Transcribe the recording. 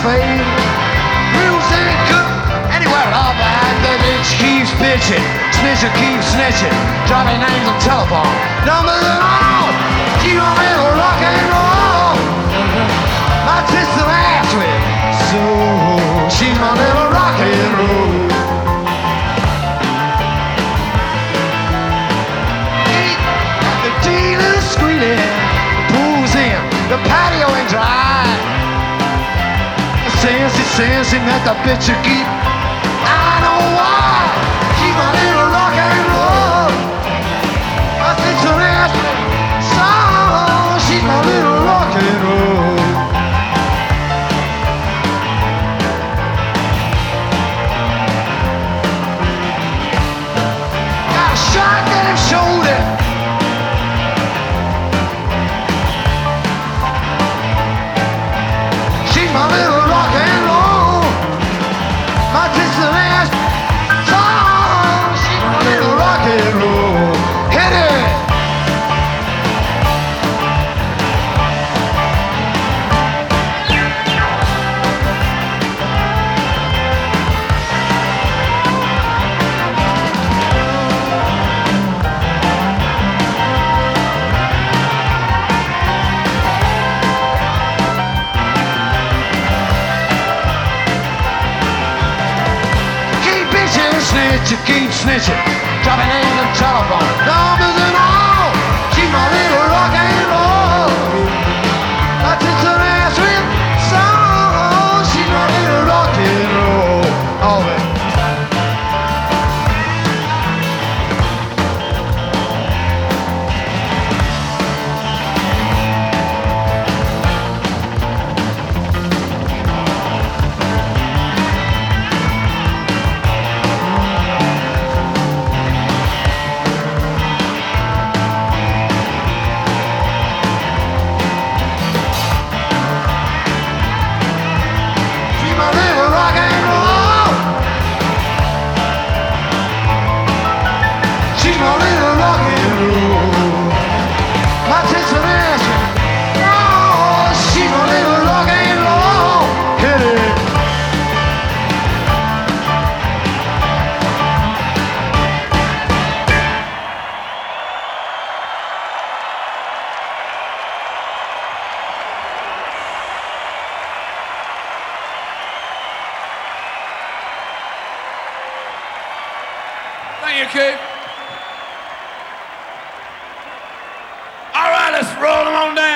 fade. Rules ain't good anywhere all bad. The bitch keeps bitching, snitcher keeps snitching, dropping names on telephone numbers and all. Keep on little rock and roll. My sister asked me, so she's my little rock and roll. The dealer's squealing, the pool's in, the patio ain't dry. Sensing that the bitch you keep. I know why. She's my little rock and roll. My sister asked me, so she's my little rock and roll. Got a shotgun shoulder. She's my little rock and roll. My sister asked, so she's my little rock and roll. Hit it. You keep snitching, dropping names on telephone numbers and all. She's my little rock and roll. My sister asked me, so she's my little rock and roll. Oh, man. Thank you, Keith. All right, let's roll them on down.